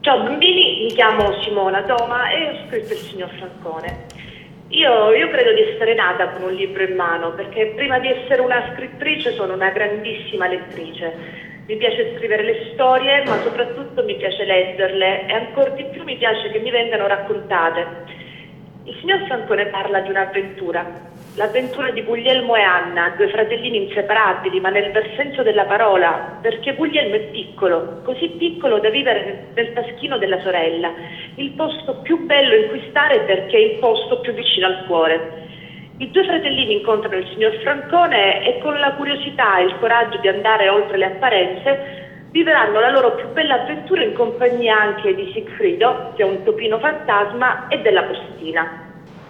Ciao bambini, mi chiamo Simona Toma e ho scritto Il signor Francone. Io credo di essere nata con un libro in mano, perché prima di essere una scrittrice sono una grandissima lettrice. Mi piace scrivere le storie, ma soprattutto mi piace leggerle e ancora di più mi piace che mi vengano raccontate. Il signor Francone parla di un'avventura, l'avventura di Guglielmo e Anna, due fratellini inseparabili, ma nel vero senso della parola, perché Guglielmo è piccolo, così piccolo da vivere nel taschino della sorella, il posto più bello in cui stare perché è il posto più vicino al cuore. I due fratellini incontrano il signor Francone e con la curiosità e il coraggio di andare oltre le apparenze vivranno la loro più bella avventura in compagnia anche di Sigfrido, che è un topino fantasma, e della postina.